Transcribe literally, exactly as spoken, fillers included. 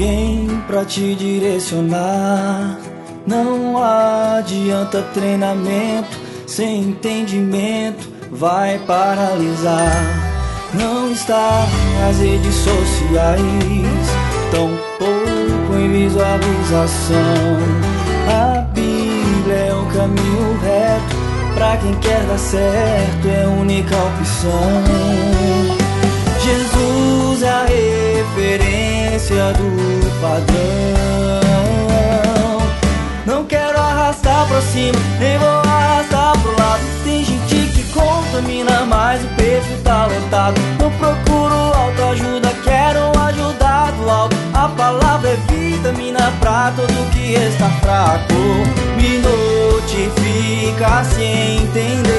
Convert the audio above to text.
alguém pra te direcionar. Não adianta treinamento, sem entendimento vai paralisar. Não está nas redes sociais, tão pouco em visualização. A Bíblia é o caminho reto, pra quem quer dar certo é a única opção. Jesus é a referência do padrão. Não quero arrastar pra cima, nem vou arrastar pro lado. Tem gente que contamina, mas o peito tá lotado. Não procuro autoajuda, quero ajudar do alto. A palavra é vitamina pra todo que está fraco. Me notifica se entender.